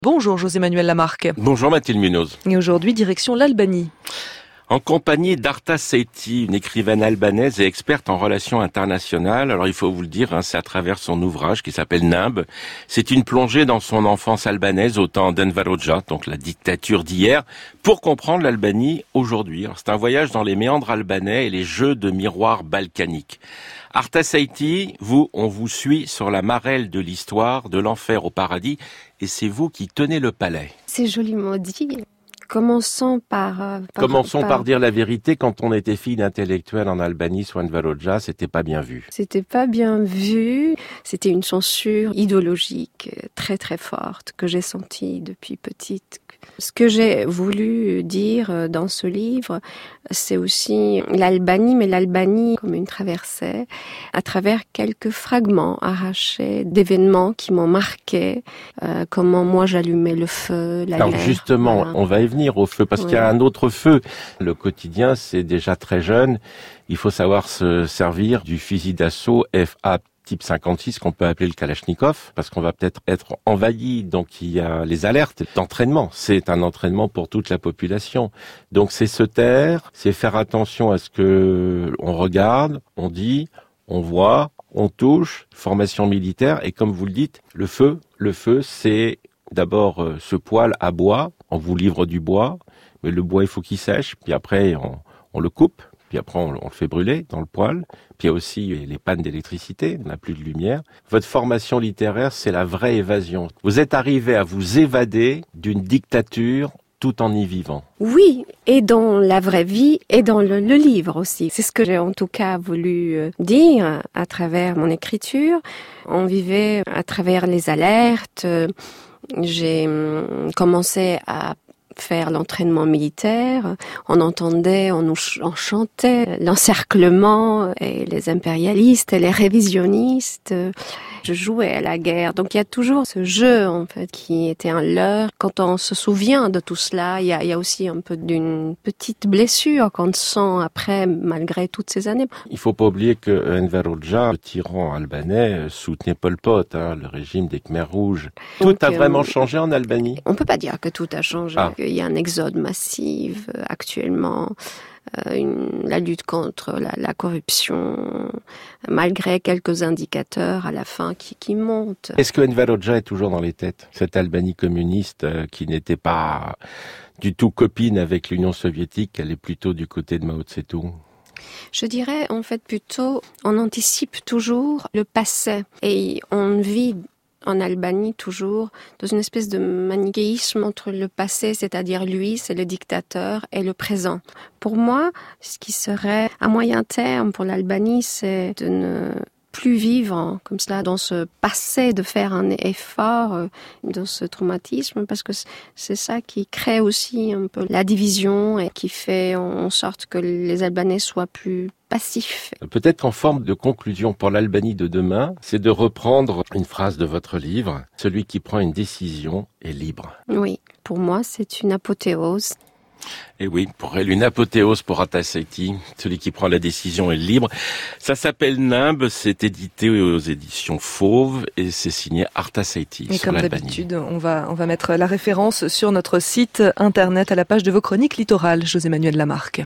Bonjour José-Manuel Lamarque. Bonjour Mathilde Munoz. Et aujourd'hui, direction l'Albanie. En compagnie d'Arta Saiti, une écrivaine albanaise et experte en relations internationales. Alors il faut vous le dire, c'est à travers son ouvrage qui s'appelle Nimb. C'est une plongée dans son enfance albanaise au temps d'Enver Hoxha, donc la dictature d'hier, pour comprendre l'Albanie aujourd'hui. Alors, c'est un voyage dans les méandres albanais et les jeux de miroirs balkaniques. Arta Saiti, on vous suit sur la marelle de l'histoire, de l'enfer au paradis, et c'est vous qui tenez le palais. C'est joliment dit. Commençons par dire la vérité. Quand on était fille d'intellectuels en Albanie, sous Enver Hoxha, c'était pas bien vu. C'était pas bien vu. C'était une censure idéologique très très forte que j'ai sentie depuis petite. Ce que j'ai voulu dire dans ce livre, c'est aussi l'Albanie, mais l'Albanie comme une traversée, à travers quelques fragments arrachés d'événements qui m'ont marqué, comment moi j'allumais le feu, la Alors guerre. justement, Voilà. on va y venir au feu, parce qu'il y a un autre feu. Le quotidien, c'est déjà très jeune. Il faut savoir se servir du fusil d'assaut FA type 56 qu'on peut appeler le Kalachnikov, parce qu'on va peut-être être envahi. Donc il y a les alertes d'entraînement. C'est un entraînement pour toute la population. Donc c'est se taire, c'est faire attention à ce que on regarde, on dit, on voit, on touche, formation militaire. Et comme vous le dites, le feu, c'est d'abord ce poêle à bois. On vous livre du bois, mais le bois il faut qu'il sèche. Puis après on le coupe. Puis après, on le fait brûler dans le poêle. Puis il y a aussi les pannes d'électricité, on n'a plus de lumière. Votre formation littéraire, c'est la vraie évasion. Vous êtes arrivé à vous évader d'une dictature tout en y vivant. Oui, et dans la vraie vie et dans le livre aussi. C'est ce que j'ai en tout cas voulu dire à travers mon écriture. On vivait à travers les alertes. J'ai commencé à faire l'entraînement militaire, on entendait, on chantait l'encerclement et les impérialistes et les révisionnistes. Je jouais à la guerre. Donc il y a toujours ce jeu en fait qui était un leurre. Quand on se souvient de tout cela, il y a aussi un peu d'une petite blessure qu'on sent après, malgré toutes ces années. Il faut pas oublier que Enver Hoxha, le tyran albanais, soutenait Pol Pot, le régime des Khmers rouges. Tout a vraiment changé en Albanie? On peut pas dire que tout a changé. Il y a un exode massif actuellement. La lutte contre la corruption, malgré quelques indicateurs à la fin qui montent. Est-ce que Enver Hoxha est toujours dans les têtes? Cette Albanie communiste qui n'était pas du tout copine avec l'Union soviétique, elle est plutôt du côté de Mao Tse-tung? Je dirais en fait plutôt, on anticipe toujours le passé et on vit en Albanie toujours dans une espèce de manichéisme entre le passé, c'est-à-dire lui, c'est le dictateur, et le présent. Pour moi, ce qui serait à moyen terme pour l'Albanie, c'est de ne plus vivre comme cela dans ce passé, de faire un effort dans ce traumatisme, parce que c'est ça qui crée aussi un peu la division et qui fait en sorte que les Albanais soient plus passifs. Peut-être qu'en forme de conclusion pour l'Albanie de demain, c'est de reprendre une phrase de votre livre, celui qui prend une décision est libre. Oui, pour moi c'est une apothéose. Et oui, pour elle, une apothéose pour Arta Saiti, celui qui prend la décision est libre. Ça s'appelle Nimb, c'est édité aux éditions Fauve et c'est signé Arta Saiti. Et comme d'habitude, on va mettre la référence sur notre site internet à la page de vos chroniques littorales, José-Manuel Lamarque.